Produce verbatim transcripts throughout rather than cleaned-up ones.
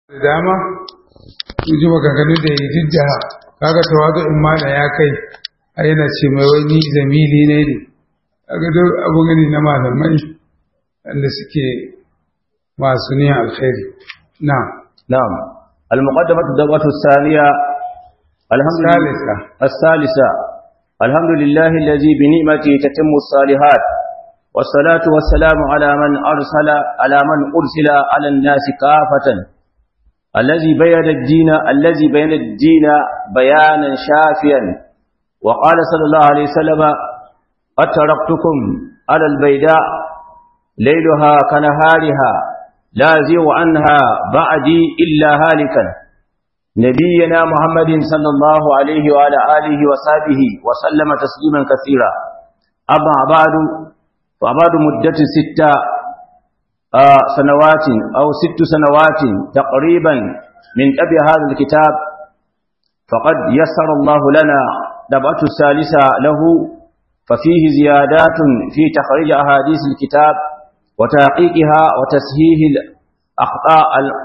dama su ji maganganun da ya jidda kaga tawadu in ma ya kai a yana ce mai wani zamili ne ne kaga duk abu gani na malamai wanda suke masu niyan alkhairi na'am na'am al-muqaddamatu dawatu thaniya alhamdulillah as-salisa alhamdulillah alladhi bi ni'matihi tatimmu as-salihat والصلاة والسلام على من أرسل على من أرسل على الناس كافة الذي بين الدين الذي بين الدين بيانا شافيا وقال صلى الله عليه وسلم أتركتكم على البيداء ليلها كنهارها لا يزيغ عنها بعدي إلا هالكا نبينا محمد صلى الله عليه وعلى آله وصحبه وسلم تسليما كثيرا أما بعد فبعد مدة ستة آه سنوات أو ست سنوات تقريبا من أبي هذا الكتاب فقد يسر الله لنا دبعة الثالثة له ففيه زيادات في تخريج أحاديث الكتاب وتحقيقها وتسهيه الأخطاء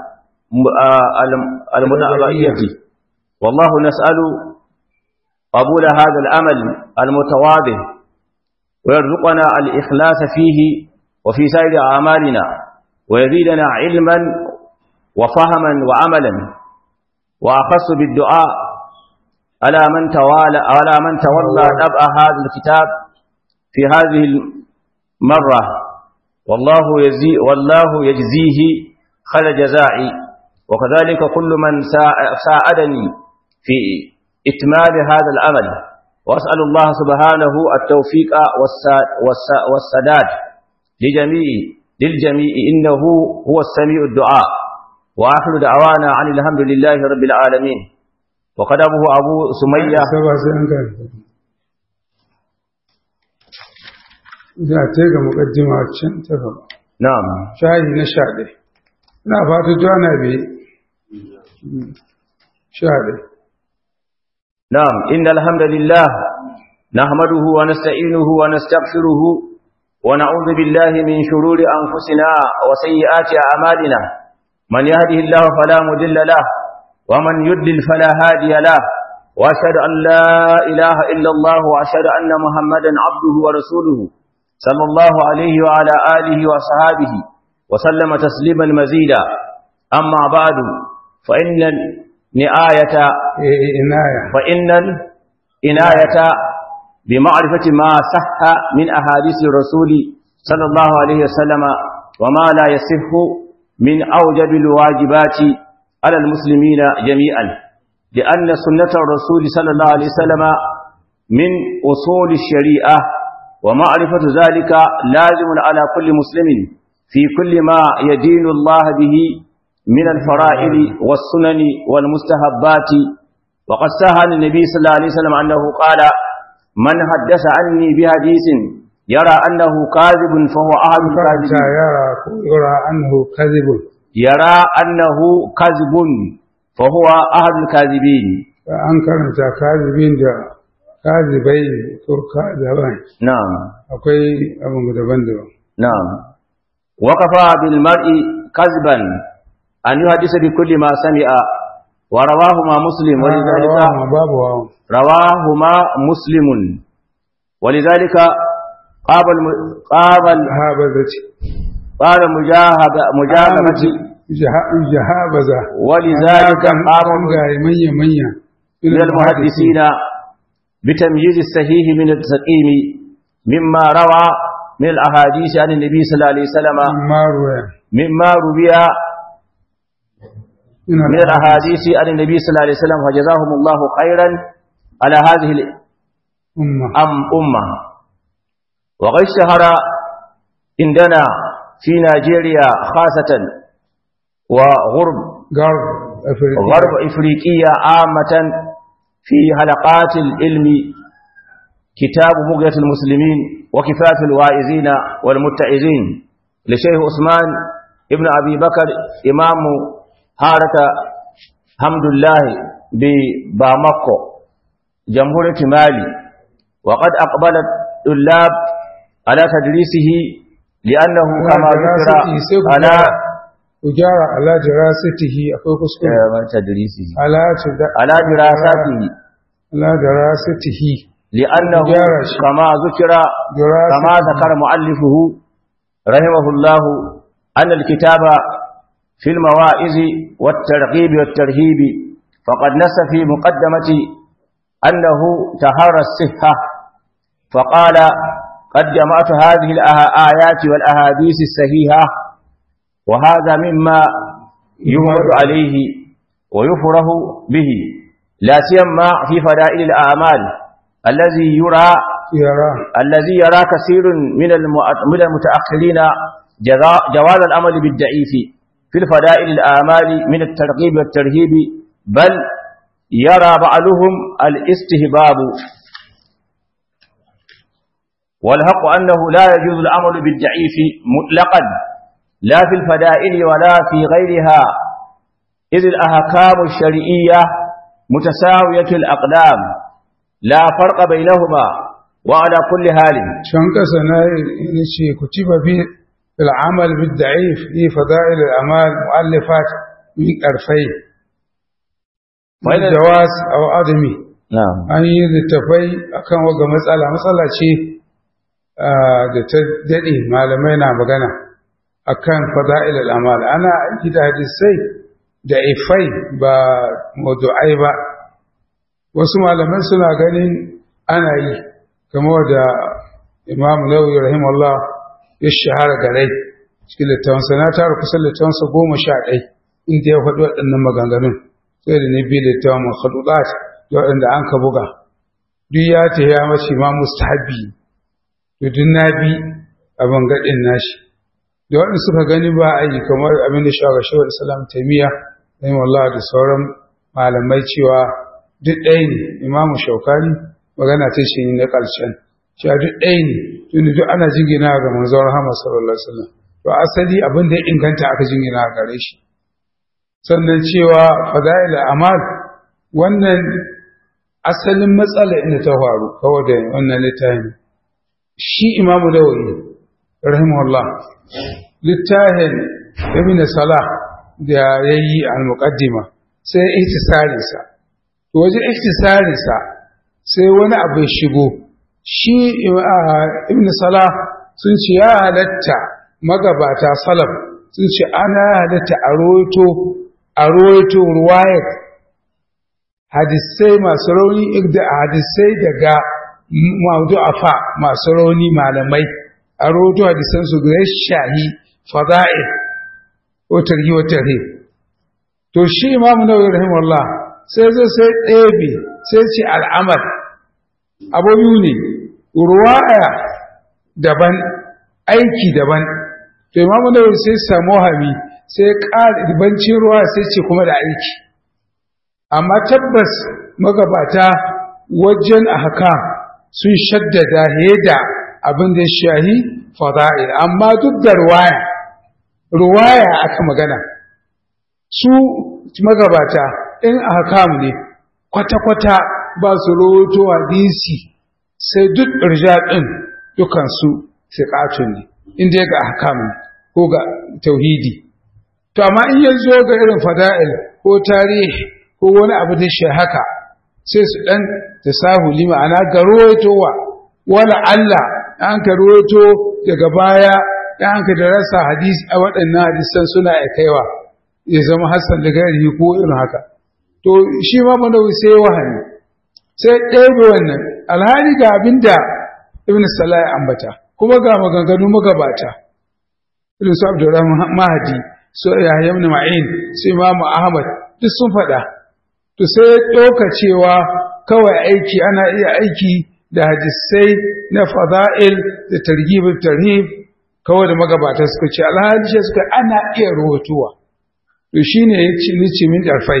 المتنبئية والله نسأل قبول هذا العمل المتواضع ويرزقنا الإخلاص فيه وفي سائر أعمالنا ويزيدنا علما وفهما وعملا وأخص بالدعاء على من توالى على من تولى نبأ هذا الكتاب في هذه المرة والله يجزي والله يجزيه خير جزائي وكذلك كل من ساعدني في إتمام هذا العمل وأسأل الله سبحانه التوفيق والسداد لجميع للجميع إنه هو السميع الدعاء وآخر دعوانا عن الحمد لله رب العالمين وقدمه أبو سمية za ta ga mukaddima can ta gaba na'am shayi na sha ɗaya ina fata jana bi sha ɗaya نعم إن الحمد لله نحمده ونستعينه ونستغفره ونعوذ بالله من شرور أنفسنا وسيئات أعمالنا من يهده الله فلا مضل له ومن يضلل فلا هادي له وأشهد أن لا إله إلا الله وأشهد أن محمدا عبده ورسوله صلى الله عليه وعلى آله وصحابه وسلم تسليما مزيدا أما بعد فإن نآية فإن العناية بمعرفة ما صح من أحاديث الرسول صلى الله عليه وسلم وما لا يصح من أوجب الواجبات على المسلمين جميعا لأن سنة الرسول صلى الله عليه وسلم من أصول الشريعة ومعرفة ذلك لازم على كل مسلم في كل ما يدين الله به من الفرائض والسنن والمستحبات وقد صح عن النبي صلى الله عليه وسلم أنه قال من حدث عني بحديث يرى أنه كاذب فهو أحد الكاذبين يرى أنه كاذب يرى أنه كاذب فهو أحد الكاذبين فأنكر كاذبين جاء كاذبين كاذبين نعم أقول أبو مدبندو نعم وكفى بالمرء كذبا أن يحدث بكل ما سمع ورواهما مسلم ولذلك رواهما مسلم ولذلك قابل قابل قال مجاهد مجاهدة مجاهبة ولذلك قام من يمين من المحدثين بتمييز الصحيح من السقيم مما روى من الأحاديث عن النبي صلى الله عليه وسلم مما روي من الأحاديث عن النبي صلى الله عليه وسلم فجزاهم الله خيرا على هذه الأمة أمة وقد اشتهر عندنا في نيجيريا خاصة وغرب غرب إفريقيا عامة في حلقات العلم كتاب بغية المسلمين وكفاية الواعظين والمتعظين لشيخ عثمان ابن أبي بكر إمام حارة حمد الله بباماكو جمهورية مالي وقد أقبل الطلاب على تدريسه لأنه كما ذكر على ku gyara ala dirasatihi akwai kuskure ya ba tadrisi ala tida ala dirasatihi ala dirasatihi li'annahu kama zukira kama zakara muallifuhu rahimahullahu anna al-kitaba fi al-mawa'iz wat-targhib wat-tarhib faqad nassa fi muqaddamati annahu tahara as-sihha faqala قد جمعت هذه الآيات والأحاديث الصحيحة وهذا مما يمر عليه ويفره به لا سيما في فضائل الأعمال الذي يرى يرى الذي يرى كثير من من المتأخرين جواز العمل بالضعيف في الفضائل الأعمال من الترغيب والترهيب بل يرى بعضهم الاستهباب والحق أنه لا يجوز العمل بالضعيف مطلقا لا في الفضائل ولا في غيرها إذ الأحكام الشرعية متساوية الأقدام لا فرق بينهما وعلى كل حال شنك سنة كتب في العمل بالضعيف في فضائل الأعمال مؤلفات من أرفين من جواز أو عدمي نعم أن يلتفي أكن وقع مسألة مسألة شيء da ta daɗe malamai na magana akan fada'il al'amal ana aiki da hadisai da ifai ba mawdu'ai ba wasu malamai suna ganin ana yi kamar da Imam Nawawi rahimahullah ya shahara garai cikin littafansa na tara kusan littafansa goma sha ɗai inda ya faɗi waɗannan maganganun sai da ni bi littafin makhadudat da waɗanda an ka buga duk ya ta ya mace ma mustahabbi to duk na bi abin gaɗin nashi da waɗanda suka gani ba a yi kamar abin da shawar shawar islam taimiyya rahim Allah da sauran malamai cewa duk ɗaya ne imamu shaukani magana ta shi na ƙarshen cewa duk ɗaya ne tunda duk ana jingina ga manzon rahama sallallahu alaihi wasallam to asali abin da ya inganta aka jingina a gare shi sannan cewa fada'il amal wannan asalin matsala inda ta faru kawai da wannan littafin shi imamu Nawawi rahimahullah littafin ibn salah da yayi al-muqaddima sai ihtisari sa to wajen ihtisari sa sai wani abu ya shigo shi ibn salah sun ce ya halatta magabata salaf sun ce ana halatta a roto a roto ruwayat hadisai masu rauni da hadisai daga mawdu'afa masu rauni malamai a roto hadisan su ga shahi fada'il ko tarhi wa tarhib to shi imamu Nawawi rahimahullah sai zai sai ɗebe sai ce al'amal abubuwa ne ruwaya daban aiki daban to imamu Nawawi sai samu hami sai ƙara bancin ruwa sai ce kuma da aiki amma tabbas magabata wajen ahkam sun shaddada heda abin da shahi fada'il amma duk da ruwaya ruwaya aka magana su magabata in ahkam ne kwata-kwata ba su rawaito hadisi sai duk irja din dukan su siqatun ne inda ga ahkam ko ga tauhidi to amma in yanzu ga irin fada'il ko tarihi ko wani abu da shi haka sai su dan tasahuli ma'ana ga rawaitowa wala Allah an ka rawaito daga baya dan ka da rasa hadisi a waɗannan hadisan suna kaiwa ya zama hasan da gari ko irin haka to shi ma Nawawi sai wahani sai ɗebe wannan alhali ga abinda Ibn Salah ya ambata kuma ga maganganu magabata irin su Abdurrahman Mahdi su Yahya ibn Ma'in su Imam Ahmad duk sun faɗa to sai ɗauka cewa kawai aiki ana iya aiki da hadisai na fada'il da targhib tarhib kawai da magabata suka ce alhali shi suka ana iya rawaituwa to shine yace nice min darfai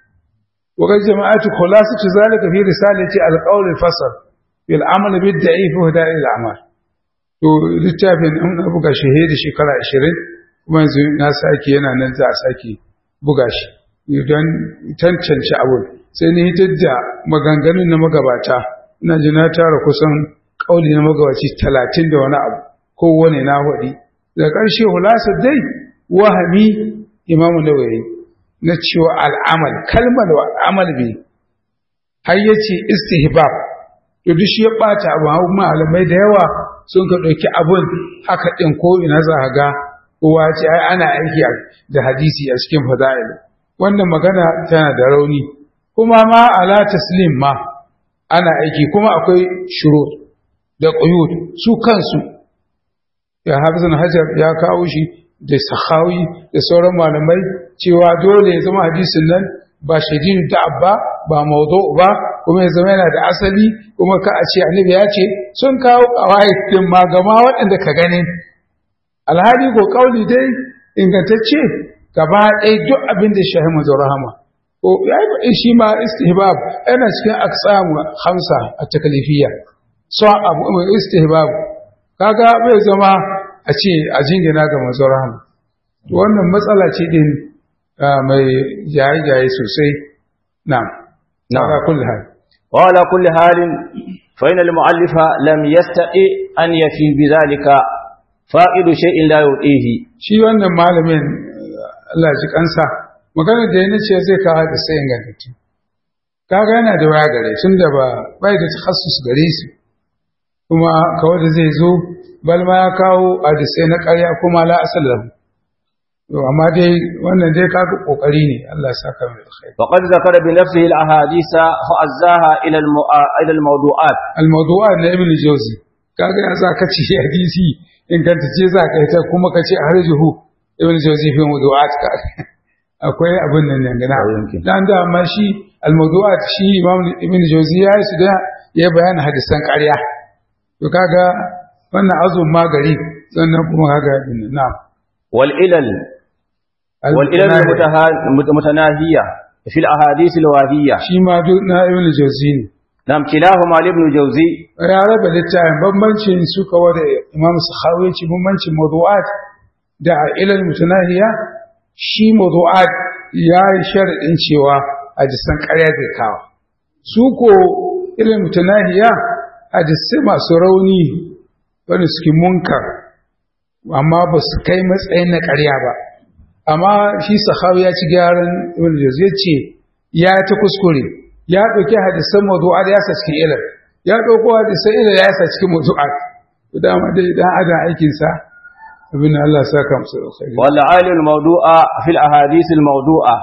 wa ga jama'atu khulasatu zalika fi risalati al-qawl al-fasl bil amal bid da'if wa da'i al-amal to littafin an buga shahidi shekara ashirin kuma yanzu na saki yana nan za a saki buga shi don tantance abu sai ni hitar da maganganun na magabata ina ji na tara kusan kauli na magabaci talatin da wani abu kowane na hudi da ƙarshe hulasa dai wahami imamu nawawi na cewa al'amal kalmar wa amal bi har yace istihbab to duk shi ya bata abu malamai da yawa sun ka dauki abun haka din ko ina za ka ga kowa ce ai ana aiki da hadisi a cikin fada'il wannan magana tana da rauni kuma ma ala taslim ma ana aiki kuma akwai shuru da quyud su kansu ya hafizan hajar ya kawo shi da sahawi da sauran malamai cewa dole ya zama hadisin nan ba shadidul da'ab ba ba mawdu' ba kuma ya zama yana da asali kuma ka a ce annabi ya ce sun kawo qawaid din ma gama waɗanda ka gane alhali ko kauli dai ingantacce gaba ɗaya duk abin da shahi manzon rahama ko yayi shi ma istihbab yana cikin aqsam khamsa at-taklifiyya so abu istihbab kaga bai zama a ce a jingina ga manzon rahama wannan matsala ce din mai jaye-jaye sosai na'am ala kulli hal wa ala kulli halin fa inal mu'allifa lam yastati an yafi bidhalika fa'idu shay'in la yu'ihi shi wannan malamin Allah ji kansa magana da yana ce zai kawo da sai ingantattu kaga yana da waya gare tunda ba bai da takhassus gare su kuma kawai da zai zo balma ya kawo hadisai na ƙarya kuma la asal lahu to amma dai wannan dai kaga kokari ne Allah ya saka mai alkhairi faqad zakara bi nafsihi al ahadisa fa azzaha ila al ila al mawdu'at al mawdu'at na ibn jawzi kaga ya zaka ci hadisi in kanta ce zaka ita kuma ka ce harjuhu ibn jawzi fi mawdu'at ka akwai abin nan ne gana dan da amma shi al mawdu'at shi imam ibn jawzi ya yi su da ya bayana hadisan ƙarya to kaga wannan azum magari sannan kuma kaga na'am wal ilal wal ilal mutanahiya fi al ahadith al wahiyya shi ma duk na ibn jawzi ne nam kilahuma ibn jawzi ya raba littafin bambancin su kawa da imam sakhawi ci bambancin mawdu'at da ilal mutanahiya shi mawdu'at ya yi sharadin cewa hadisan ƙarya zai kawo su ko ilal mutanahiya hadisai masu rauni wanda suke munkar amma ba su kai matsayin na ƙarya ba amma shi sahawi ya ci gyaran ibn jawzi ya ce ya ta kuskure ya ɗauki hadisan mawdu'at ya sa cikin ilal ya ɗauko hadisan ilal ya sa cikin mawdu'at to dama dai dan adam aikin sa abin Allah saka musu alkhairi wal alim mawdu'a fil ahadith al mawdu'a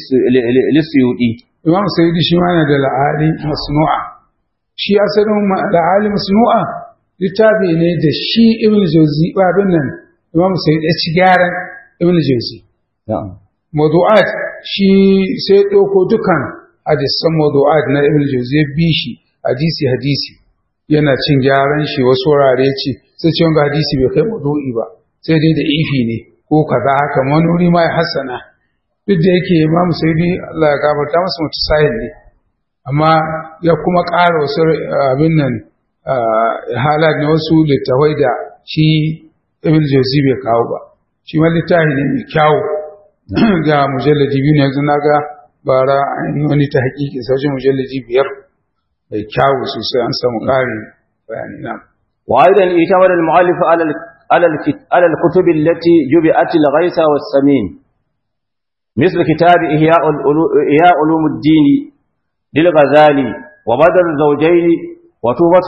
lisyudi imam sayyidi shi ma yana da la'ali masnu'a shi asalin la'ali masnu'a littafi ne da shi ibn jawzi babin nan imam sayyidi ya ci gyaran ibn jawzi na'am mawdu'at shi sai ɗauko dukan hadisan mawdu'at na ibn jawzi ya bi shi hadisi hadisi yana cin gyaran shi wasu wurare ce sai ce wanga hadisi bai kai mawdu'i ba sai dai da ifi ne ko kaza haka wani wuri ma ya hassana duk da yake imam sayyidi Allah ya gafarta masa mutasahil ne amma ya kuma ƙara wasu abin nan halat na wasu littafai da shi ibn jawzi bai kawo ba shi ma littafi ne mai kyawu ga mujalladi biyu ne yanzu na ga bara an yi wani ta haƙiƙi sauƙin mujalladi biyar mai kyawu sosai an samu ƙarin bayani na وأيضا اعتمد المؤلف على على الكتب التي جبئت الغيث والسمين مثل كتاب إحياء إحياء علوم الدين للغزالي وبدر الزوجين وتوبة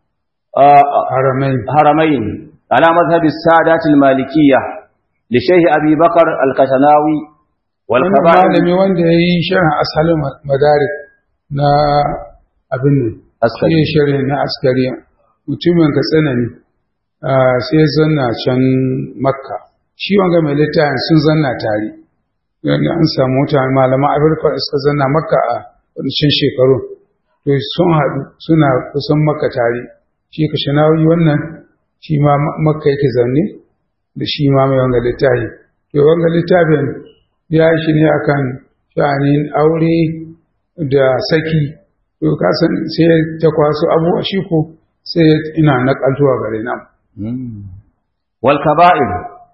حرمين حرمين على مذهب السادات المالكية لشيخ أبي بكر الكشناوي والكبائر malami wanda yayi sharh asalin madarik na abin nan askari sharh na askari mutumin ka tsanani sai zanna can makka shi wanga mai littafin sun zanna tare yanda an samu mutane malaman afirka suka zanna makka a wancan shekaru to sun haɗu suna kusan makka tare shi ka shanawi wannan shi ma makka yake zanne da shi ma mai wanga littafi to wanga littafin ya shi ne akan sha'anin aure da saki to kasan sai ta kwaso abuwa shi ko sai ina nakaltuwa gare na wal kaba'ir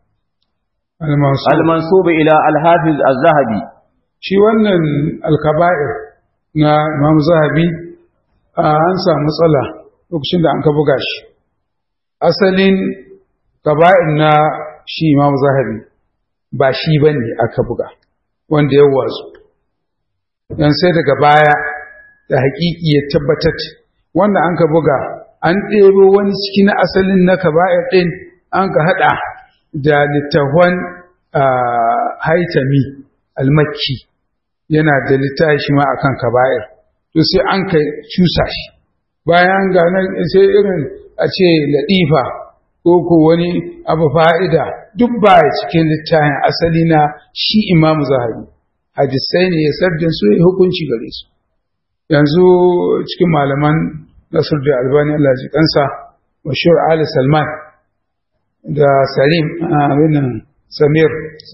al mansub ila al hafiz al zahabi shi wannan al kaba'ir na Imam Zahabi an samu matsala lokacin da an ka buga shi asalin kaba'ir na shi Imam Zahabi ba shi bane aka buga wanda ya watsu dan sai daga baya da haƙiƙi ya tabbatar wanda an ka buga an ɗebo wani ciki na asalin na kaba'ir ɗin an ka haɗa da littafan haitami almakki yana da littafi shi ma akan kaba'ir to sai an ka cusa shi bayan ga nan sai irin a ce ladifa ko ko wani abu fa'ida duk ba cikin littafin asali na shi Imam Zahabi hadisai ne ya sarjin su ya hukunci gare su yanzu cikin malaman Nasir da Albani Allah ji kansa Mashhur Ali Salman da Salim abin Samir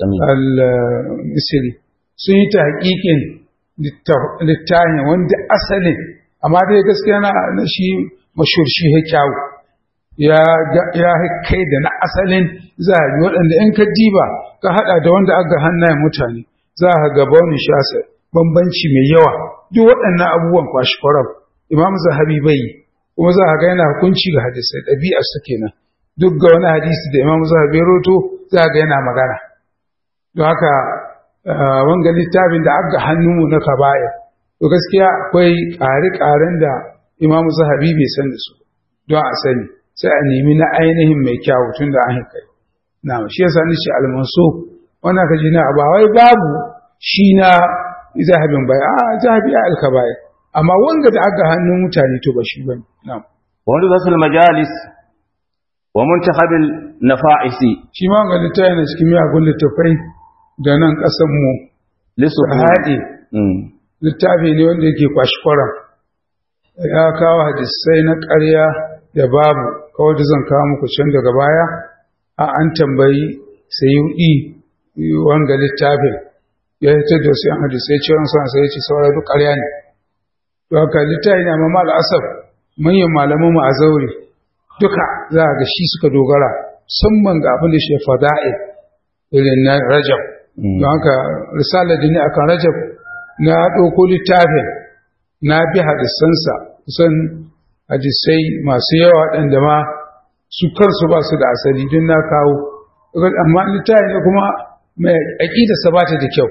al-Misri sun yi tahqiqin littafin wanda asalin amma dai gaskiya na shi Mashhur shi ya kyawu ya ya kai da na asalin Zahabi waɗanda in ka diba ka hada da wanda aka hannayen mutane za ka ga bawani shasa bambanci mai yawa duk waɗannan abubuwan kwashi kwarab Imam Zahabi bai kuma za ka ga yana hukunci ga hadisai ɗabi'ar su kenan duk ga wani hadisi da Imam Zahabi ya roto za ka ga yana magana don haka wanga littafin da aka hannunmu na kabaya to gaskiya akwai ƙare-ƙaren da Imam Zahabi bai san da su don a sani sai a nemi na ainihin mai kyawu tun da an kai na shi yasa ni shi almanso wannan kaji na ba wai babu shi na Zahabin bai a Zahabi a alkabaya amma wanga da aka hannun mutane to ba shi bane na'am wanda zasul majalis wa muntahabil nafa'isi shi ma ga littafin na cikin miyagun littafai da nan kasan mu lisu haɗe littafi ne wanda yake kwashkwara ya kawo hadisai na ƙarya da babu kawai da zan kawo muku can daga baya a an tambayi sayyidi wanga littafin ya yi ta da wasu yan hadisai ciwon sa sai ya ce saura duk ƙarya ne to haka littafi ne amma al'asar manyan malaman mu a zaure duka za a ga shi suka dogara musamman ga abin da shi fada'il irin na Rajab don haka risalar da ne akan Rajab na ɗauko littafin na bi hadisansa kusan hadisai masu yawa waɗanda ma su kansu ba su da asali don na kawo amma littafi ne kuma mai aƙidarsa ba ta da kyau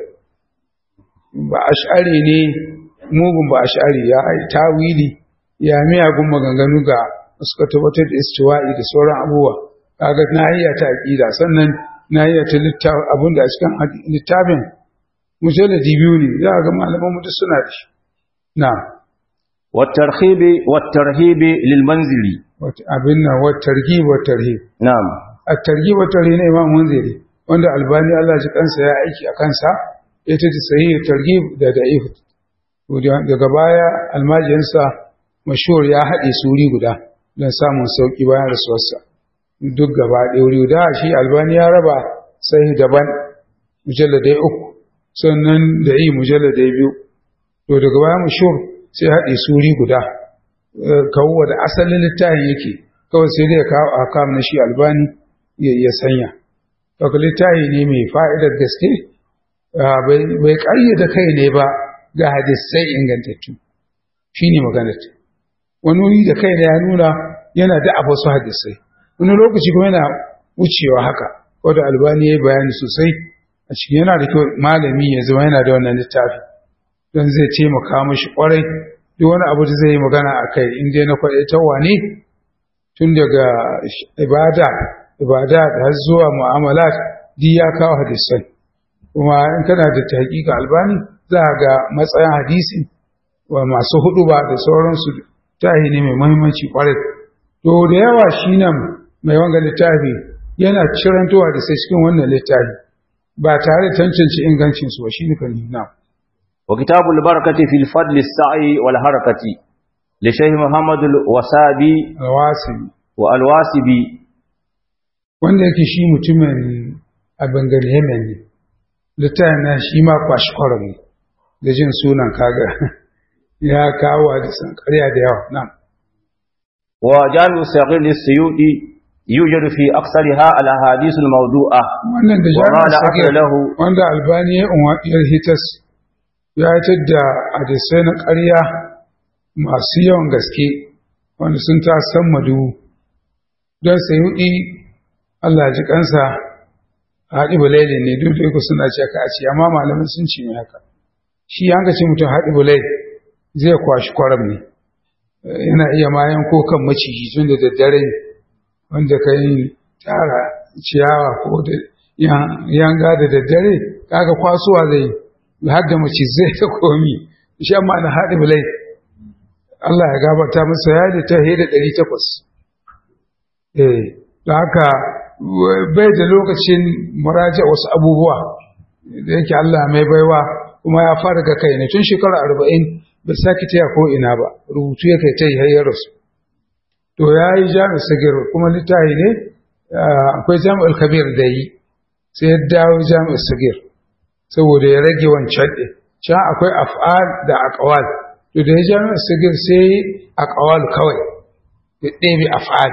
ba ash'ari ne mugun ba ash'ari ya tawili ya miyagun maganganu ga suka tabbatar da istiwa'i da sauran abubuwa kaga nahiya ta aqida sannan nahiya ta littafin abinda a cikin littafin mujalladi biyu ne za ga malaman mu duk suna da shi na wa tarhibi wa tarhibi lil manzili abinna wa targhib wa tarhib na'am at-targhib wa tarhib ne Imam Munziri wanda Albani Allah ji kansa ya aiki a kansa ita ce sahih targhib da da'if daga baya almajinsa Mashhur ya haɗe suri guda don samun sauƙi bayan rasuwarsa duk gaba ɗaya wuri da shi Albani ya raba sai daban mujalladai uku sannan da yi mujalladai biyu to daga baya Mashhur sai haɗe suri guda kawo da asalin littafin yake kawai sai dai kawo akam na shi Albani ya sanya daga littafi ne mai fa'idar gaske bai ƙayyade kai ne ba ga hadisai ingantattu shine maganar wani wuri da kai ya nuna yana da abu su hadisai wani lokaci kuma yana wucewa haka wadda Albani ya yi bayani sosai a cikin yana da kyau malami ya zama yana da wannan littafi don zai taimaka mashi kwarai duk wani abu da zai yi magana a kai in dai na kwaɗaitarwa ne tun daga ibada ibada har zuwa mu'amalat duk ya kawo hadisai kuma in kana da tahqiqa Albani za ga matsayin hadisi wa masu hudu ba da sauransu tahi ne mai muhimmanci kwarai to da yawa shi nan mai wanga littafi yana cirantowa da sai cikin wannan littafi ba tare da tantance ingancin su ba shi ne kan na wa kitabul barakati fil fadl as-sa'i wal harakati li shaykh Muhammad al-Wasabi al-Wasibi wa al-Wasibi wanda yake shi mutumin a bangare Yemen ne littafin na shi ma kwashi kwarami da jin sunan kaga ya kawo hadisan ƙarya da yawa nan wa jami'u saghir as-suyudi yujadu fi aksariha al-ahadith al-mawdu'a wannan da jami'u saghir wanda Albani ya umar hitas ya tada hadisai na ƙarya masu yawan gaske wanda sun ta san madu don sayudi Allah ji kansa haɗi bulaili ne duk da yake suna ce ka a ce amma malaman sun ce ne haka shi yanka ce mutum haɗi bulaili zai kwashi kwaram ne yana iya mayan ko kan maciji tun da daddare ne wanda ka yi tara ciyawa ko da yanga da daddare kaga kwasuwa zai har da macizai ta komi shi amma na haɗi bulaili Allah ya gabata masa ya da ta heda ɗari takwas eh da haka bai da lokacin muraja wasu abubuwa da yake Allah mai baiwa kuma ya fara ga kai ne tun shekara arba'in bai sake taya ko ina ba rubutu ya kai ta yi hayyar su to ya yi jami'ar sagir kuma littafi ne akwai jami'ar kabir da yi sai ya dawo jami'ar sagir saboda ya rage wancan ɗin can akwai af'al da aqwal to da ya jami'ar sagir sai aqwal kawai ya ɗebe af'al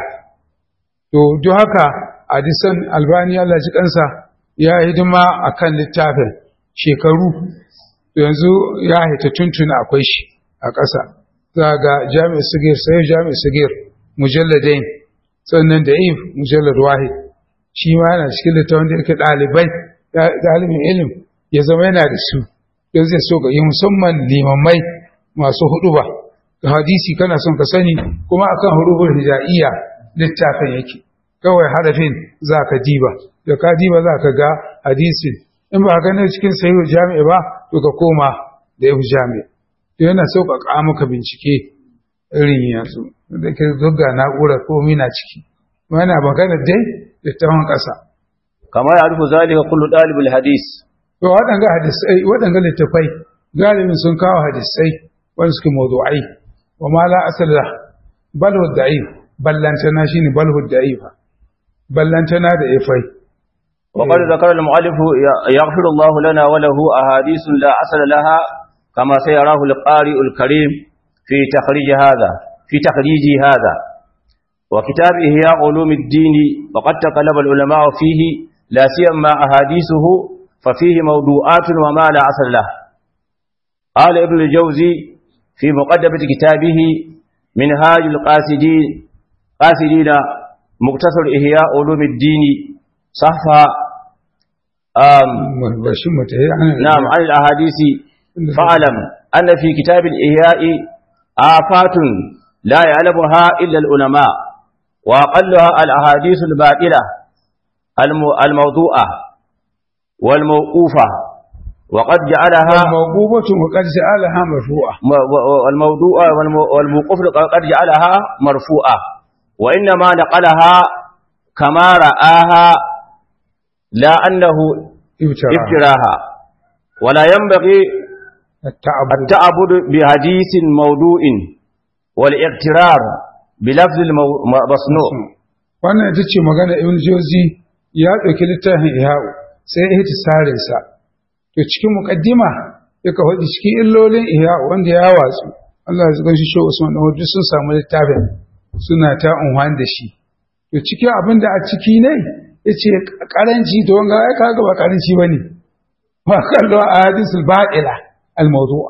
to duk haka hadisan albani Allah ji kansa ya hidima akan littafin shekaru yanzu ya hita tuntuna akwai shi a ƙasa za ga jami'ar sagir sai jami'ar sagir mujalladain sannan da if mujallad wahid shi ma yana cikin littafin da yake ɗalibai ɗalibin ilim ya zama yana da su don zai so ga yi musamman limamai masu huduba ga hadisi kana son ka sani kuma akan hurufin hijaiya littafin yake kawai harafin za ka diba da ka diba za ka ga hadisin in ba ka ne cikin sahihu jami'i ba to ka koma da yahu jami'i to yana sauƙaƙa maka bincike irin yanzu da ke zuga na'urar komi na ciki yana magana dai da tawon ƙasa kamar ya rufu zalika kullu dalibul hadis to waɗanga hadisai waɗanga littafai galibin sun kawo hadisai wanda suke mawdu'ai wa ma la asala bal huwa da'if ballantana shine bal huwa da'if ballantana da ifai وقد ذكر المؤلف يغفر الله لنا وله أحاديث لا أصل لها كما سيراه القارئ الكريم في تخريج هذا في تخريج هذا وكتاب إحياء علوم الدين وقد تقلب العلماء فيه لا سيما أحاديثه ففيه موضوعات وما لا أصل له قال ابن الجوزي في مقدمة كتابه منهاج القاصدين قاصدين مقتصر إحياء علوم الدين صفحة نعم عن الأحاديث فاعلم أن في كتاب الإحياء آفات لا يعلمها إلا العلماء وأقلها الأحاديث الباطلة الموضوعة والموقوفة وقد جعلها الموقوفة وقد جعلها مرفوعة والموضوعة والموقوفة قد جعلها مرفوعة وإنما نقلها كما رآها لا أنه ابتراها ولا ينبغي التعبد بحديث موضوع والاغترار بلفظ المصنوع wannan ita ce magana ibn Jawzi ya ɗauki littafin Ihya'u sai ya hita sarin sa to cikin muqaddima yaka hodi cikin illolin Ihya'u wanda ya watsu Allah ya zuga shi Shehu Usman dan Hudu sun samu littafin suna ta unwan da shi to cikin abin da a ciki ne yace karanci to wanga ai kaga ba karanci bane wa kallu ahadithul ba'ila al mawdu'a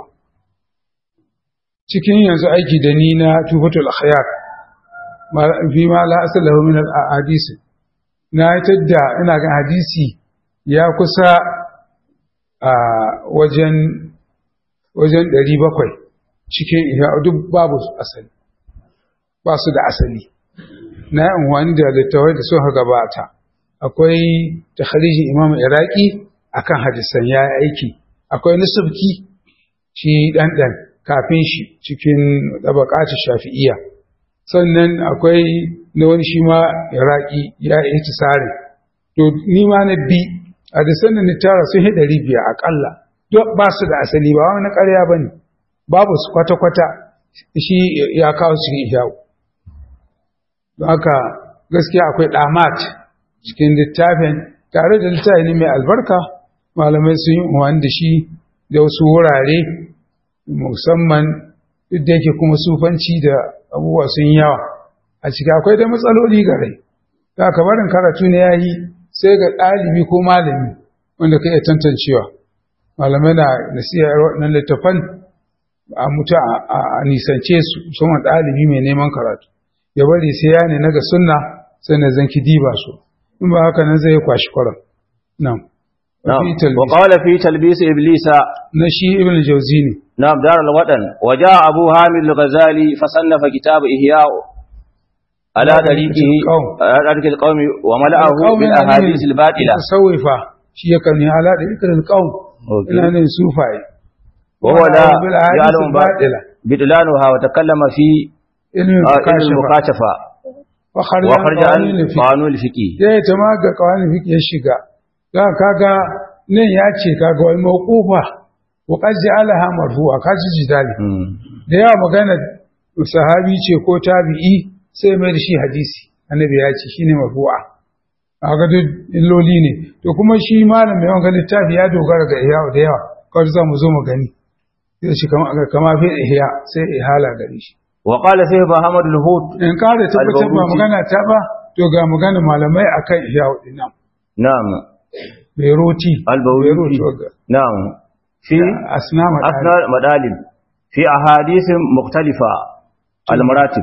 cikin yanzu aiki da ni na tufatul akhyar fi ma la asalahu min al ahadith na tadda ina ga hadisi ya kusa a wajen wajen ɗari bakwai cikin iya duk babu asali ba su da asali na yi amfani da littawai da suka gabata akwai takharijin imam iraki akan hadisan ya yi aiki akwai nusubki shi ɗanɗan kafin shi cikin tabaqat shafi'iyya sannan akwai na wani shi ma iraki ya yi tisari to ni ma na bi hadisan da ni tara sun yi ɗari biyar aƙalla duk ba su da asali ba wani ƙarya ba ne babu su kwata-kwata shi ya kawo cikin ihya'u don haka gaskiya akwai ɗamat cikin littafin tare da littafi ne mai albarka malamai sun yi umarni da shi da wasu wurare musamman duk da yake kuma sufanci da abubuwa sun yawa a ciki akwai da matsaloli ga rai da ka barin karatu ne ya yi sai ga ɗalibi ko malami wanda ka iya tantancewa malamai na nasiha waɗannan littafan a mutu a nisance su musamman ɗalibi mai neman karatu ya bari sai ya ne na ga sunna sai na zanki diba su in ba haka nan zai kwashi kwaran na'am نعم في تلبيس. وقال في تلبيس إبليس نشي ابن الجوزيني نعم دار الوطن وجاء أبو حامد الغزالي فصنف كتاب إحياء على طريقه على طريق القوم وملأه بالأحاديث الباطلة تصوفا شيء كان على طريق القوم إلى أن صوفي وهو لا بالأحاديث يعلم الباطلة بدلانها وتكلم في علم المكاشفة وخرج وخرج عن قانون الفقه ya yi ta ma ga kawai fiƙi ya shiga za kaga nan ya ce kaga wani mawqufa wa qad ja'alaha marfu'a kaji jidali da yawa magana sahabi ce ko tabi'i sai mai da shi hadisi annabi ya ce shine marfu'a kaga duk illoli ne to kuma shi malam mai wannan littafi ya dogara ga ihya da yawa kawai za mu zo mu gani sai shi kama kama fi ihya sai ihala gare shi وقال فيه محمد الهود in kare tabbatar ba magana ta ba to ga magana malamai akan ihya dinnan نعم بيروتي البيروتي نعم في أسنان أسنان مدالب في أحاديث مختلفة المراتب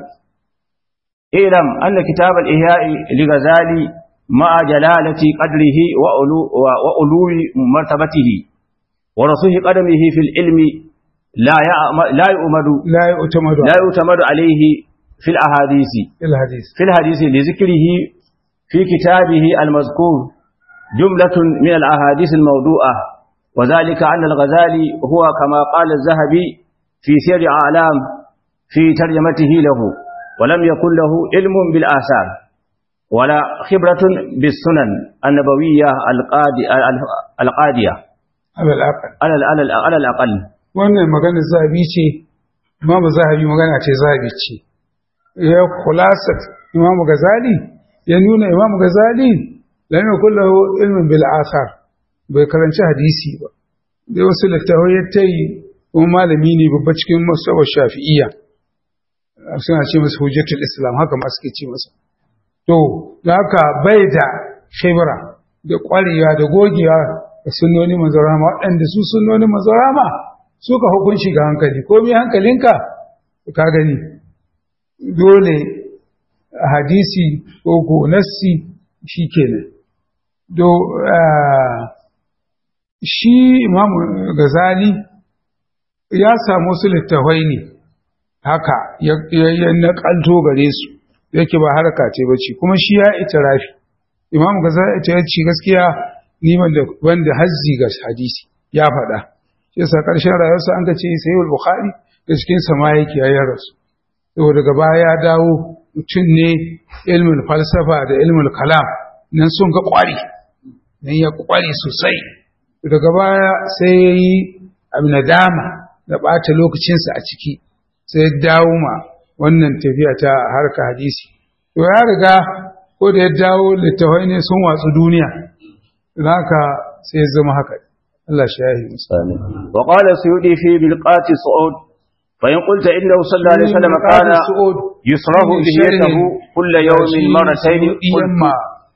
اعلم أن كتاب الإحياء لغزالي مع جلالة قدره وألو وألو مرتبته ورسوخ قدمه في العلم لا لا يؤمد لا يؤتمد لا يؤتمد عليه في الأحاديث الحديث في الحديث لذكره في كتابه المذكور جملة من الأحاديث الموضوعة وذلك أن الغزالي هو كما قال الذهبي في سير أعلام في ترجمته له ولم يكن له علم بالآثار ولا خبرة بالسنن النبوية القادية على الأقل على الأقل wannan magana zahabi ce imamu zahabi magana ce zahabi ce ya khulasat imamu gazali ya nuna imamu gazali lam yakul lahu ilmun bil athar bai karanci hadisi ba dai wasu littafai ya tayi kuma malami ne babba cikin masabar shafi'iyya suna ce masa hujjatul islam haka ma suke ce masa to da haka bai da khibra da ƙwarewa da gogewa da sunnoni manzarama waɗanda su sunnoni manzarama suka hukunci ga hankali komai hankalinka ka gani dole hadisi ko ko nassi shikenan do shi Imam Ghazali ya samu su littafai ne haka ya nakalto gare su yake ba haraka ce bace kuma shi ya itirafi Imam Ghazali ya ce gaskiya ni wanda hazzi ga hadisi ya faɗa yasa ƙarshen rayuwarsa an ka ce sayyid bukhari da cikin sama yake yayin rasu saboda daga baya ya dawo mutum ne ilmin falsafa da ilmin kalam nan sun ga ƙwari nan ya ƙwari sosai daga baya sai ya yi abu nadama da ɓata lokacinsa a ciki sai ya dawo ma wannan tafiya ta harka hadisi to ya riga ko da ya dawo littafai ne sun watsu duniya don haka sai ya zama haka الله شاهد وقال السيودي في بلقات الصعود فإن قلت إنه صلى الله عليه وسلم كان يصرف بهيته كل يوم مرتين يما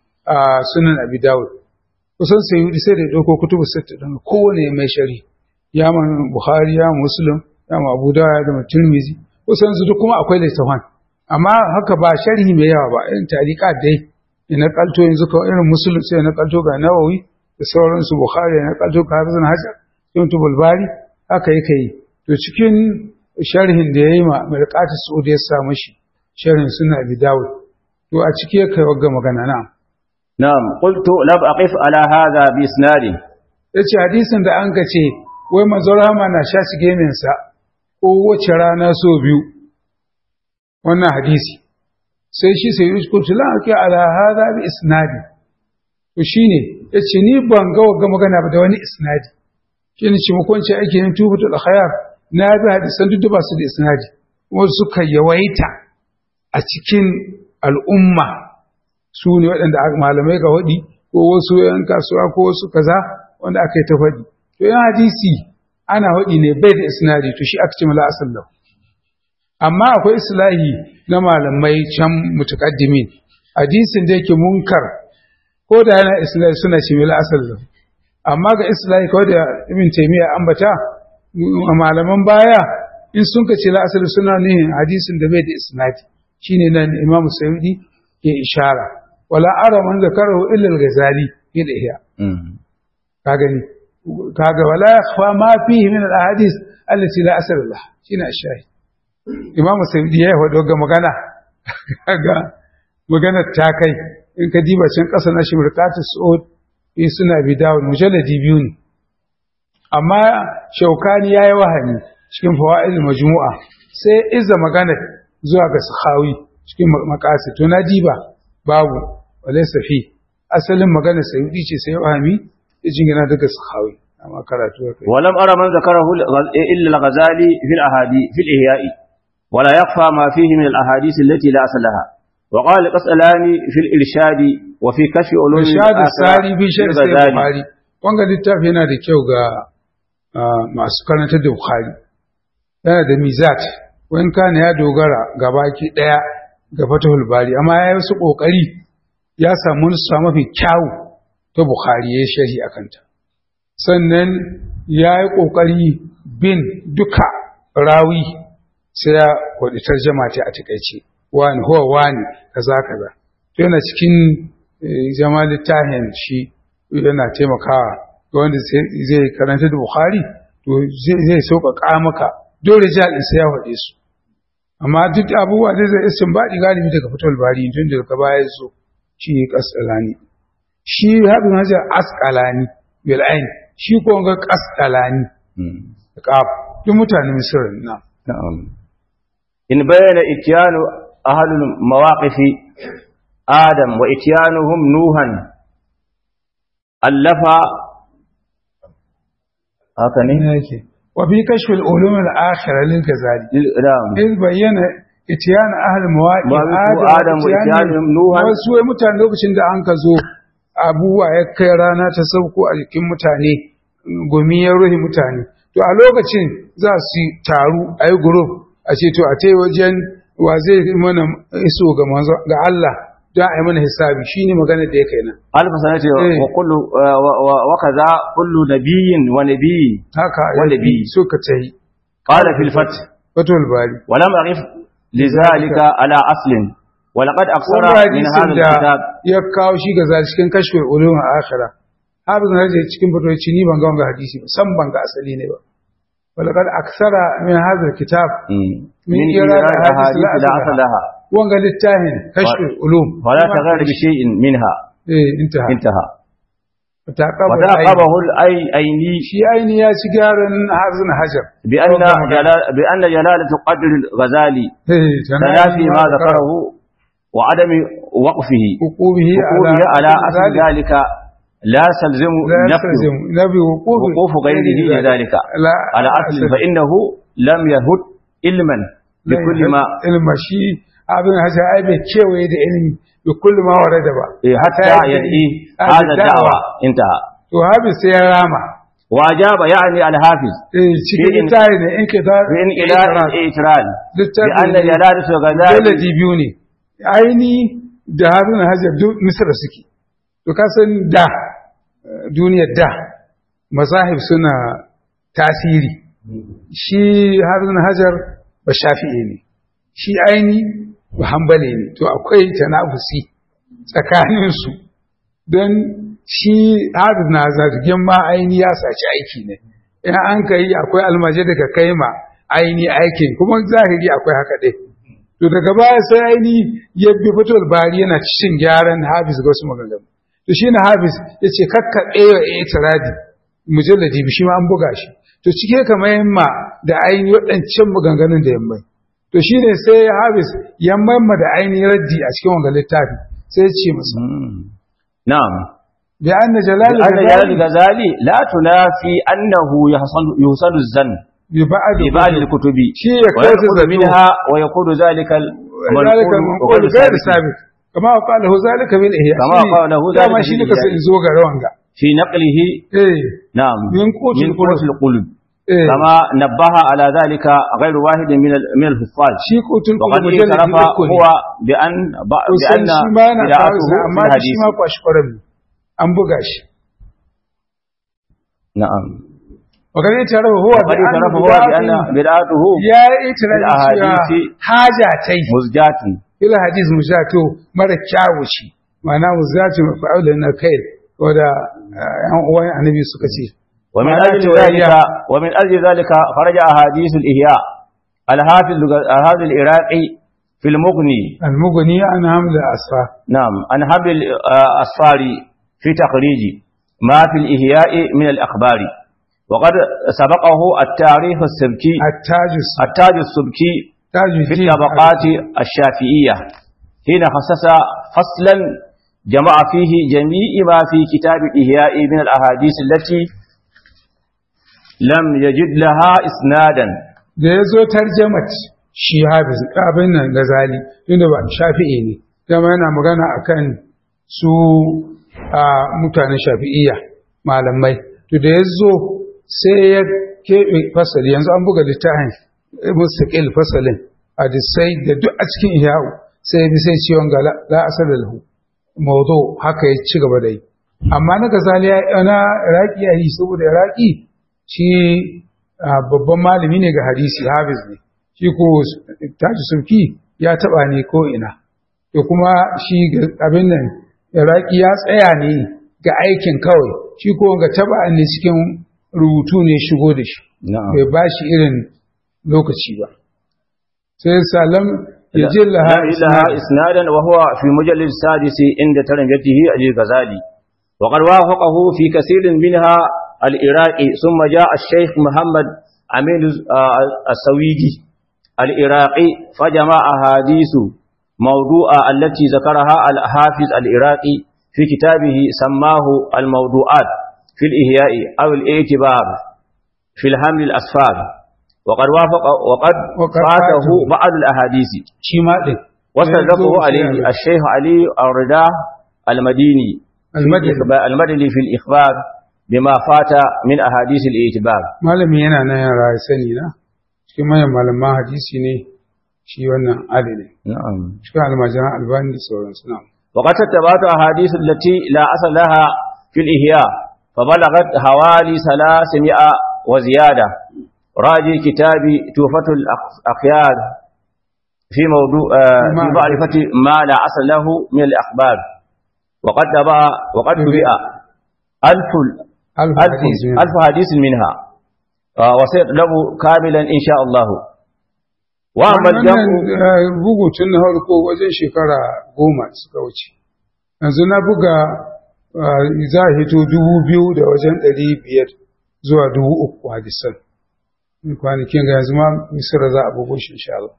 سنن أبي داود kusan sayyidi sai da ya dauko kutubu sitta dan kowane mai shari ya man bukhari ya muslim ya ma abu dawud da tirmidhi kusan su duk kuma akwai littafan amma haka ba sharhi mai yawa ba irin tariqa dai ina kalto yanzu ka irin muslim sai na kalto ga nawawi da sauransu bukhari na kalto ka hafizun hajar ibn bulbari haka yake yi to cikin sharhin da yayi ma mirqat suudi ya samu shi sharhin sunna abi dawud to a ciki yake wagga magana na na'am qultu lab aqif ala hadha bi isnadi yace hadisin da an kace wai manzo rahama na sha shige min sa ko wace rana so biyu wannan hadisi sai shi sai yi kuntu la aqi ala hadha bi isnadi to shine yace ni ban ga wagga magana ba da wani isnadi shine ci mukunci ake yin tubatul khayar na bi hadisan duk ba su da isnadi wasu suka yawaita a cikin al'umma su ne waɗanda malamai ga waɗi ko wasu yan kasuwa ko wasu kaza wanda aka yi ta faɗi to yan hadisi ana waɗi ne bai da isnadi to shi aka ce mala asallahu amma akwai islahi na malamai can mutaqaddimin hadisin da yake munkar ko da yana islahi suna ce mala asallahu amma ga islahi kawai da ibn taymiya ambata malaman baya in sun ka ce la asali suna ne hadisin da bai da isnadi shine nan imam sayyidi ke ishara wala ara man zakarahu illa al-ghazali fi al-ihya ka gani kaga wala yakhfa ma fihi min al-ahadith allati la asal lah shine ash-shahid imamu sayyidi ya wado ga magana kaga magana ta kai in ka diba can kasa na shimrqatu su'ud in suna bidawul mujalladi biyu ne amma shaukani yayi wahani cikin fawaid majmu'a sai izza magana zuwa ga sakhawi cikin makasi to na diba babu walaysa fi asalin magana sayyidi ce sai wahami jingina daga sakhawi amma karatu kai walam ara man zakarahu illa al-ghazali fi al-ahadi fi al-ihya'i wala yakhfa ma fihi min al-ahadith allati la asalaha wa qala al-qasalani fi al-irshad wa fi kashf ulum al-sari fi sharh al-bukhari wanga littafi yana da kyau ga masu karanta da bukhari yana da mizat wani kana ya dogara gabaki daya ga fatahul bari amma ya yi wasu kokari ya samu nusa mafi kyawu ta bukhari ya sharhi akan ta sannan ya yi kokari bin duka rawi sai ya wadi tarjuma ta a takeice wani huwa wani kaza kaza to yana cikin jamal tahin shi yana taimakawa ga wanda zai karanta da bukhari to zai sauƙaƙa maka dole jalin sai ya wade su amma duk abubuwa da zai istinbadi galibi daga fitul bari tun daga baya so shi kasalani shi hadin hajar asqalani bil ain shi ko ga kasalani kaf duk mutanen misr na na'am in bayyana ityanu ahlul mawaqifi adam wa ityanuhum nuhan allafa haka ne yake وفي كشف العلوم الآخرة للغزالي إذ بيّن إتيان أهل مواقف آدم وإتيانهم نوحا وسوى متان لوكشن da an ka zo abubuwa ya kai rana ta sauko a jikin mutane gumi ya ruhi mutane to a lokacin za su taru a yi group a ce to a tai wajen wa zai mana iso ga manzo ga Allah don a yi mana hisabi shine magana da yake nan alfa sanati wa kullu wa kaza kullu nabiyyin wa nabiyyin haka wa nabiyyi suka tayi qala fil fath fatul bari wa lam aqif lidhalika ala aslin wa laqad aqsara min hadha alkitab ya kawo shi ga zai cikin kashful ulum al-akhirah habin haje cikin fatoci ni ban ga wannan hadisi ba san ban ga asali ne ba wa laqad aqsara min hadha alkitab min irada hadith la asalaha wanga littafin kashful ulum wala taghayar bi shay'in minha eh intaha intaha وتعقبه الأيني شي أيني يا سجار حافظ حجر بأن جلال بأن جلالة قدر الغزالي تنافي ما ذكره وعدم وقفه وقوفه على على أصل ذلك لا تلزم نفي وقوف وقوف غيره لذلك على أصل فإنه لم يهد علما بكل ما علم شيء abin haja ai bai kewaye da ilimi da kullum ma ware da ba hatta yadi hada da'wa intaha to hafiz sai ya rama wajaba yani al-hafiz eh cikin tayi ne in ka da in ila itral bi anna jalalatu ghazali jaladi biyu ne aini da haruna hajar duk misra suke to ka san da duniyar da mazahib suna tasiri shi haruna hajar ba shafi'i ne shi aini ba hambale ne to akwai tanafusi tsakaninsu don shi harin na zargin ma aini ya saci aiki ne in an ka yi akwai almaje daga kai ma aini aikin kuma zahiri akwai haka ɗai to daga baya sai aini ya bi fitowar bari yana cikin gyaran hafiz ga wasu maganganu to shi na hafiz ya ce kakka ɗaya ya itiradi mujalladi bi shi ma an buga shi to cike kamar yamma da aini waɗancan maganganun da yamma to shi ne sai habis ya mamma da ainihin raddi a cikin wanga littafi sai ya ce masa na'am bi anna jalal al-ghazali la tunafi annahu yuhsanu zan bi ba'd bi ba'd al-kutubi shi ya kawo minha wa yaqulu zalika al-manqul ghayr sabit kama qala hu zalika min ihya kama qala hu zalika shi ne ka sai zo ga rawanga fi naqlihi eh na'am min qutul qulub كما نبه على ذلك غير واحد من من الحفاظ وقد اعترف هو بأن بأن قراءته في الحديث an buga shi na'am وقد اعترف هو بأن قراءته يا اعتراف haja tai muzjatun ila hadis mujato mara kyawu shi ma'ana muzati mafa'ulun na kai wanda yan uwan annabi suka ce ومن أجل ذلك ومن أجل ذلك خرج أحاديث الإحياء الحافظ الحافظ العراقي في المغني المغني عن حمل الأصفار نعم عن حمل الأصفار في تخريج ما في الإحياء من الأخبار وقد سبقه التاريخ السبكي التاج التاج السبكي في الطبقات الشافعية حين خصص فصلا جمع فيه جميع ما في كتاب الإحياء من الأحاديث التي لم يجد لها إسنادا. da ya zo tarjamat shi hafiz abin nan Ghazali inda ba Shafi'i ne kuma yana magana akan su a mutanen Shafi'iyya malamai to da ya zo sai ya keɓe fasali yanzu an buga littafin mustaqil fasalin hadisai da duk a cikin ihya'u sai bi sai ciwon ga la asal lahu mawdu haka ya ci gaba da yi amma na Ghazali ya na Iraki ya yi saboda Iraki shi babban malami ne ga hadisi hafiz ne shi ko taji sulki ya taba ne ko ina to kuma shi abin nan Iraki ya tsaya ne ga aikin kawai shi ko ga taba ne cikin rubutu ne shigo da shi bai ba shi irin lokaci ba sai salam yajillaha ilaha isnadan wa huwa fi mujallid sadisi inda tarjatihi al-Ghazali wa qad wafaqahu fi kaseerin minha العراقي ثم جاء الشيخ محمد أمين السويدي العراقي فجمع أحاديث موضوعة التي ذكرها الحافظ العراقي في كتابه سماه الموضوعات في الإحياء أو الاعتبار في الحمل الأسفار وقد وافق وقد فاته بعض الأحاديث وصدقه عليه الشيخ علي الرضا المديني المدني في الإخبار bima fata min ahadith al-i'tibar malami yana nan yara sani na cikin mayan malaman hadisi ne shi wannan adili na'am cikin almajiran albani da sauran su na'am wa qad tattabatu ahadith allati la asal laha fi al-ihya fa balagat hawali thalathami'a wa ziyada raji kitabi tufatu al-akhyar fi mawdu' fi ma'rifati ma la asal lahu min al-akhbar wa qad taba wa qad bi'a alf ألف, ألف حديث منها وسيطلب كاملا إن شاء الله وأما الجمع bugu tun na harko wajen shekara goma suka wuce yanzu na buga za a hito dubu biyu da wajen ɗari biyar zuwa dubu uku hadisan kwanakin ga yanzu ma misira za a bugu shi insha Allah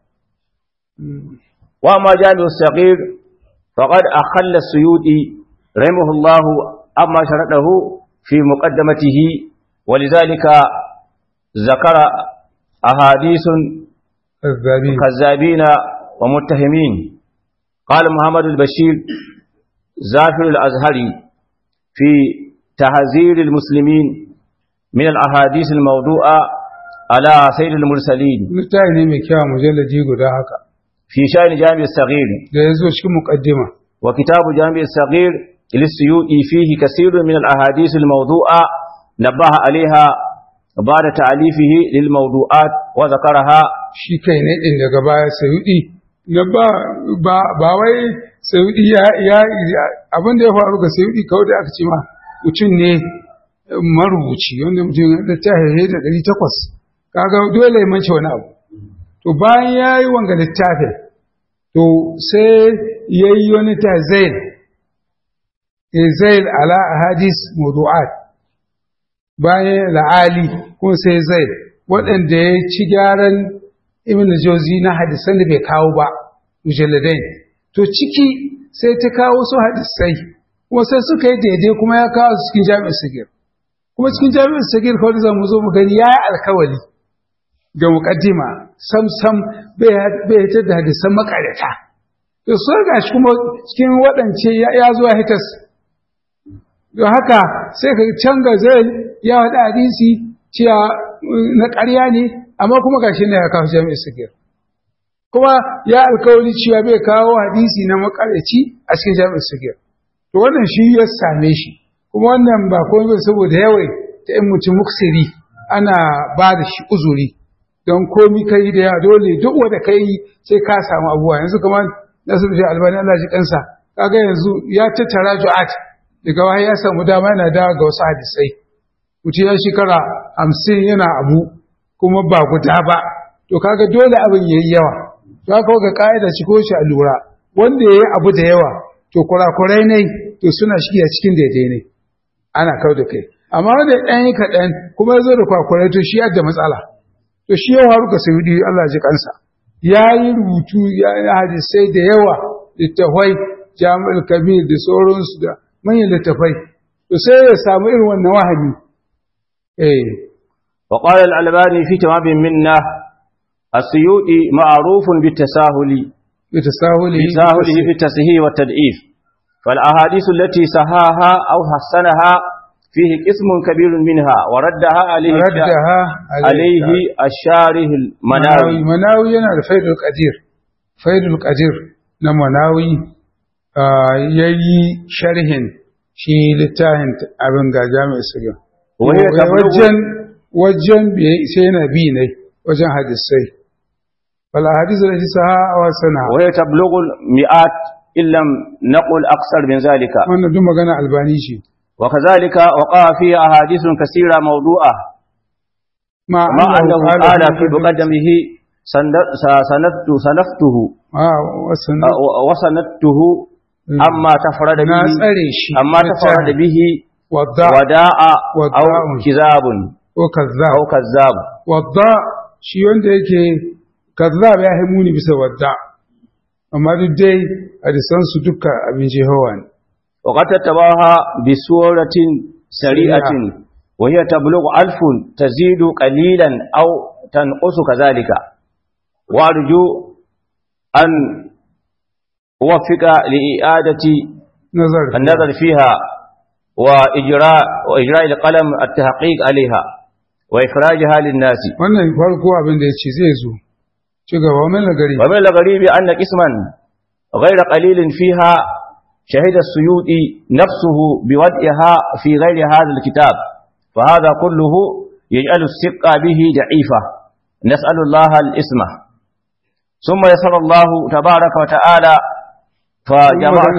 وأما جامع الصغير فقد أخل السيوطي رحمه الله أما شرطه في مقدمته ولذلك ذكر أحاديث كذابين ومتهمين قال محمد البشير زافر الأزهري في تحذير المسلمين من الأحاديث الموضوعة على سيد المرسلين متعني مكيا مجلد يقول هكا في شأن جامع الصغير ليزوج مقدمة وكتاب جامع الصغير للسيوطي فيه كثير من الأحاديث الموضوعة نبه عليها بعد تعليفه للموضوعات وذكرها shi kai ne din daga baya Saudi na ba ba wai Saudi ya ya abin da ya faru ga Saudi kawai da aka ce ma mutum ne marubuci wanda mutum da ta haihe da ɗari takwas kaga dole ya mance wani abu to bayan yayi wanga littafin to sai yayi wani tazail zail ala ahadis mawdu'at bayan la'ali kun sai zail waɗanda ya ci gyaran ibn jauzi na hadisan da bai kawo ba mujalladai to ciki sai ta kawo su hadisai kuma sai suka yi daidai kuma ya kawo su cikin jami'ar sagir kuma cikin jami'ar sagir kawai da zamu zo mu gani ya yi alkawali ga muqaddima sam sam bai hitar da hadisan makarata to sai gashi kuma cikin waɗance ya zo ya hitas don haka sai ka canza zai ya haɗa hadisi cewa na ƙarya ne amma kuma gashi ne ya kawo jami'ar sagir kuma ya alkawari cewa bai kawo hadisi na makaraci a cikin jami'ar sagir to wannan shi ya same shi kuma wannan ba komai saboda yawai ta in mutum muksiri ana ba da shi uzuri don komi kai da yawa dole duk wanda kai sai ka samu abuwa yanzu kamar Nasiru Albani Allah ji kansa kaga yanzu ya ta taraju'at daga wani ya samu dama yana dawa ga wasu hadisai mutum ya shekara hamsin yana abu kuma ba guda ba to kaga dole abin yayi yawa to haka ga ka'ida shi ko shi a lura wanda yayi abu da yawa to kurakurai ne to suna shiga cikin daidai ne ana kau da kai amma wanda ɗan yi kaɗan kuma ya zo da kurakurai to shi yadda matsala to shi yawa haruka saudi Allah ji kansa ya yi rubutu ya yi hadisai da yawa littafai jami'ul kabir da sauransu da manyan littafai to sai ya samu irin wannan wahami eh وقال الألباني في تمام منا السيوطي معروف بالتساهل بتساهله بتساهله في التصحيح والتضعيف فالأحاديث التي صحاها أو حسنها فيه قسم كبير منها وردها عليه ردها عليه الشارح المناوي مناوي yana da faidul qadir faidul qadir na manawi yayi sharhin shi littafin abin ga jami'ar sirri wajen wajen sai yana bi ne wajen hadisai wal ahadith allati saha wa sana wa tablughu mi'at illam naqul aksar min zalika wannan duk magana albani shi وكذلك وقع فيه أحاديث كثيرة موضوعة مع أنه قال في مقدمه سنفته سنفته وسندته أما تفرد به أما تفرد به وداء أو كذاب وكذاب أو كذاب وداء shi wanda yake kazzab ya himuni bisa wadda amma duk dai hadisan su duka abin jehowa ne وقد تتباها بسورة سريعة وهي تبلغ ألف تزيد قليلا أو تنقص كذلك وأرجو أن أوفق لإعادة نظر النظر فيها وإجراء, وإجراء القلم التحقيق عليها وإخراجها للناس wannan farko abin da yace zai zo ci gaba wannan lagari ومن الغريب أن قسما غير قليل فيها شهد السيوطي نفسه بوضعها في غير هذا الكتاب فهذا كله يجعل الثقة به ضعيفة نسأل الله الإسمة ثم يسر الله تبارك وتعالى فجمعت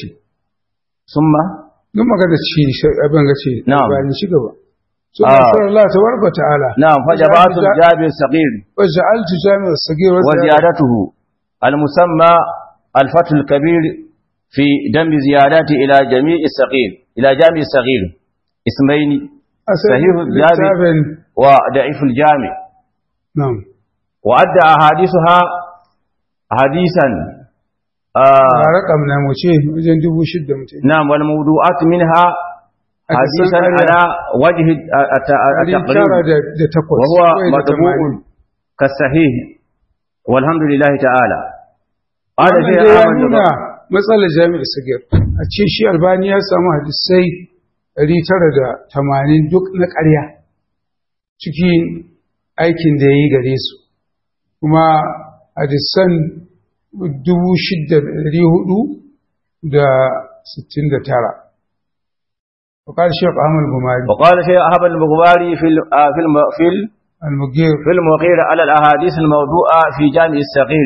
ثم ثم قد تشي أبن قتشي نعم ثم يسر الله تبارك وتعالى نعم فجمعت الجامع الصغير وجعلت جامع الصغير وزيادته المسمى الفتح الكبير في دم زيادات إلى جميع الصغير إلى جامع الصغير اسمين صحيح الجامع وضعيف الجامع نعم وأدى أحاديثها حديثا آه رقم نموشي وجن دبو شدة متين نعم والموضوعات منها حديثا على وجه التقريب وهو مطبوع كالصحيح والحمد لله تعالى هذا شيء آمن matsalar jami'ar sigir a ce shi albani ya samu hadisai ɗari tara da tamanin duk na ƙarya cikin aikin da ya yi gare su kuma hadisan dubu shida da ɗari hudu da sittin da tara وقال الشيخ أحمد الغماري وقال الشيخ أحمد الغماري في في في المغير في المغير على الأحاديث الموضوعة في جامع الصغير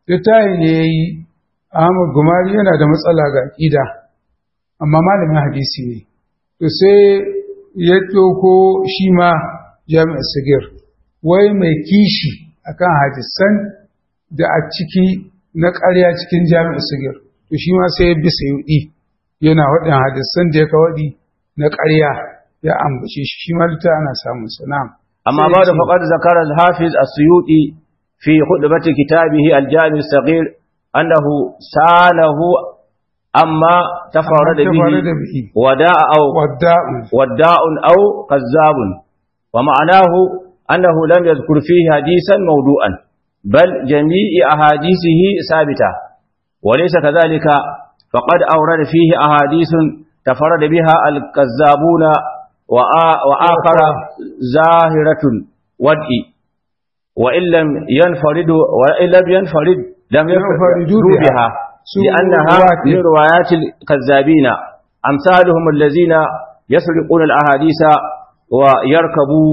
تتاين Ahmad Gumari yana da matsala ga aƙida amma malamin hadisi ne to sai ya ɗauko shi ma jami'ar sigir wai mai kishi akan hadisan da a ciki na ƙarya cikin jami'ar sigir to shi ma sai ya bi sayudi yana waɗin hadisan da ya kawaɗi na ƙarya ya ambace shi shi ma lita ana samun sanam amma ba da faƙar zakarar hafiz as-suyuti fi khutbati kitabihi al-jami' as-saghir أنه سانه أما تفرد به وداء أو وداء أو كذاب ومعناه أنه لم يذكر فيه حديثا موضوعا بل جميع أحاديثه ثابتة وليس كذلك فقد أورد فيه أحاديث تفرد بها الكذابون وآخر ظاهرة ودء وإن لم ينفرد وإن لم ينفرد لم يفردوا بها لأنها من روايات الكذابين أمثالهم الذين يسرقون الأحاديث ويركبوا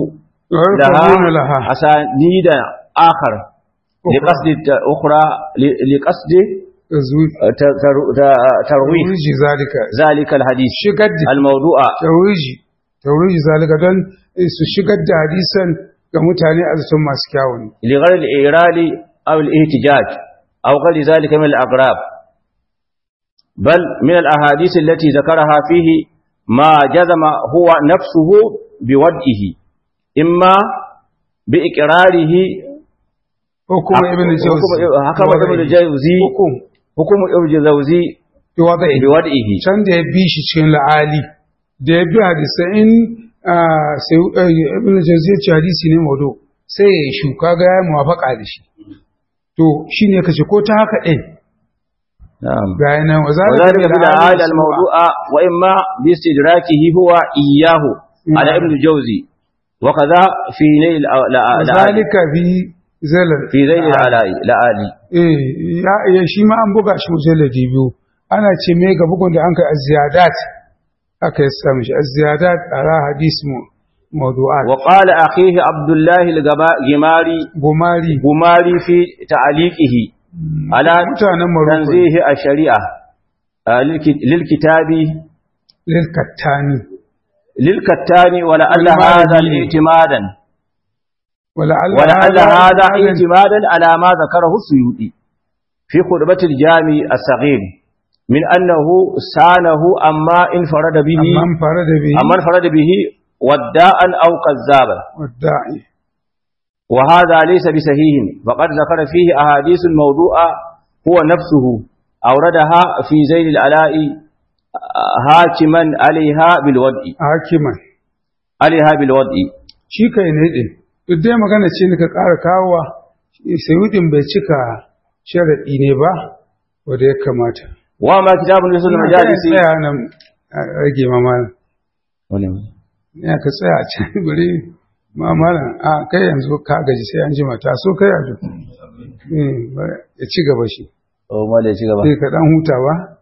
لها أسانيد آخر لقصد أخرى لقصد ترويج ذلك ذلك الحديث شقد الموضوع ترويج ترويج ذلك دون su shigar da hadisan ga mutane a zaton masu kyawun لغير الإيراد أو الاحتجاج أو غير ذلك من الأقراب بل من الأحاديث التي ذكرها فيه ما جزم هو نفسه بوضعه إما بإقراره حكم ابن الجوزي حكم ابن الجوزي حكم حكم ابن الجوزي بوضعه بوضعه can da ya bi shi cikin la'ali da ya bi hadisa in ibn al-jawzi ya ce hadisi ne maudu sai ya shuka ga ya muwafaka da shi to shine kace ko ta haka ɗin نعم غاينا وذلك بالعال الموضوع وإما باستدراكه هو إياه على ابن الجوزي وكذا في نيل ذلك في زلل في ذيل العلائي لآلي eh ya shi ma an buga shi mujalladi biyu ana ce me ga bugun da an kai az-ziyadat aka yi sami shi az-ziyadat ala hadis mawdu'at وقال أخيه عبد الله الغماري gumari غماري في تعليقه على تنزيه الشريعة للكتاب للكتاني للكتاني ولعل هذا اعتمادا ولعل ولعل هذا اعتمادا على ما ذكره السيوطي في خطبة الجامع الصغير من أنه سانه أما انفرد به أما انفرد به أما انفرد به وداء أو كذابا والداعي وهذا ليس بصحيح فقد ذكر فيه أحاديث الموضوع هو نفسه أوردها في زين العلاء حاكما عليها بالوضع حاكما عليها بالوضع shi kai ne din duk dai magana ce ne ka ƙara kawowa sayudin bai cika sharaɗi ne ba wanda ya kamata wa ma kitabun lisul majalisi tsaya nan rage mama wani ne ka tsaya a can guri mamalan a kai yanzu ka gaji sai an jima ta so kai a duk ya ci gaba shi o ma da ci gaba sai ka dan huta ba